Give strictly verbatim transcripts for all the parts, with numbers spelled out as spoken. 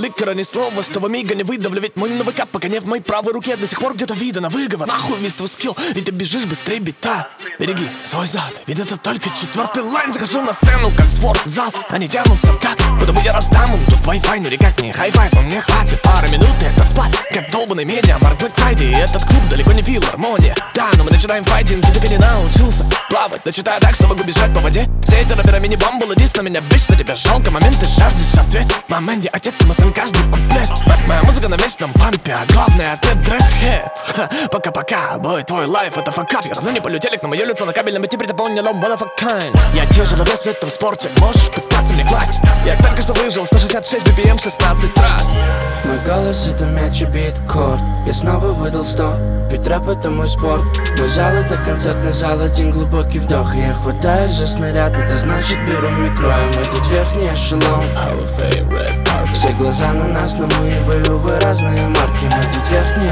ликера, ни слова. С того мига не выдавлю, ведь мой новый кап пока не в моей правой руке. До сих пор где-то видно выговор. Нахуй весь твой скилл, и ты бежишь быстрее бита. Береги свой зад, ведь это только четвертый лайн. Захожу на сцену, как спортзал. Они тянутся так, потому я раздам им тут Wi-Fi. Ну никак не хай-файв, мне хватит пары минут и это спать. Как долбаный медиа, Марк Блэк Фрайдей. И этот клуб далеко не филармония. Да, но мы начинаем файтинг, ты так и не научился плавать. Дочитаю так, что могу бежать по воде. Все эти рэперы мини-бамбл, иди на меня, бич, на тебя жалко. Момент ты жаждешь ответ. Мамэнди, отец, МСН, каждый куплет. Моя музыка на вечном пампе, а главное ответ Dreadhead. Пока-пока, бой, твой лайф это факап. Я равно не полю телек, но мое лицо на кабельном, и теперь ты понял, one of a kind. Я держу вес в этом спорте, можешь пытаться мне класть. Я только что выжил сто шестьдесят шесть би пи эм шестнадцать раз. Мой голос это мяч и бит-корд. Я снова выдал сто, ведь рэп это мой спорт. Мой зал это концертный зал, один глубокий вдох. И я хватаюсь за снаряд, это значит беру микро. И мы тут верхний эшелон. Все глаза на нас, но мы и вы, увы, разные марки. Мы тут верхний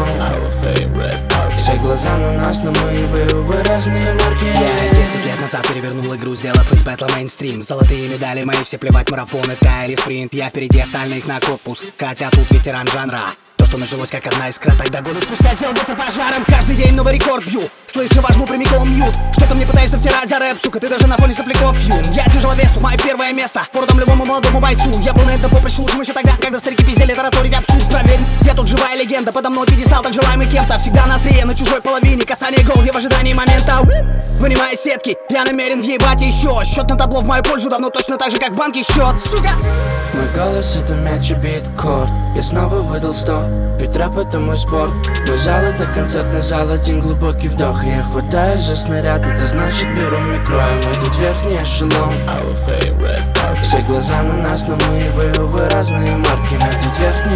эшелон. Все глаза на нас, но мы и вы, увы, разные марки. Я десять лет назад перевернул игру, сделав из бэтла мейнстрим. Золотые медали мои, все плевать, марафоны, тайли, спринт. Я впереди остальных на корпус, хотя тут ветеран жанра. То, что началось как одна искра, тогда годы спустя сделал ветер пожаром. Каждый день новый рекорд бью, слышу, вожму прямиком мьют. Что ты мне пытаешься втирать за рэп, сука, ты даже на фоне сопляков юн. Я тяжеловесу, мое первое место, фордом любому молодому бойцу. Я был на этом поприще лучшим еще тогда, когда старики пиздели, тараторить абсурд. Проверь, я тут живая легенда, подо мной пьедестал, так желаемый кем-то. Всегда на острие, на чужой половине, касание гол, я в ожидании момента. Вынимая сетки, я намерен въебать еще. Счет на табло в мою пользу, давно точно так же, как в банке счет, сука. Мой голос это мяч и бит-корд. Я снова выдал сто, ведь рэп это мой спорт. Мой зал это концертный зал, один глубокий вдох. И я хватаюсь за снаряд, это значит беру микро. И мы тут верхний эшелон. Все глаза на нас, но мы и вы, увы, разные марки. Мы тут верхний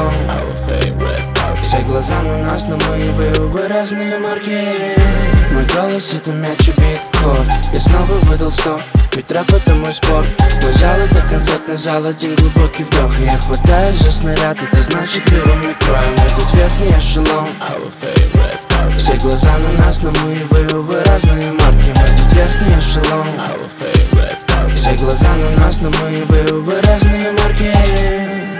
эшелон. Все глаза на нас, но мы и вы, увы, разные марки. Мой голос это мяч и бит-корд. Я снова выдал сто, ведь рэп это мой спорт. Мой зал это концертный зал, один глубокий вдох. И я хватаюсь за снаряд, это значит беру микро. И мы тут верхний эшелон. Все глаза на нас, но мы и вы, увы, разные марки. Мы тут верхний эшелон. Все глаза на нас, но мы и вы, увы, разные марки.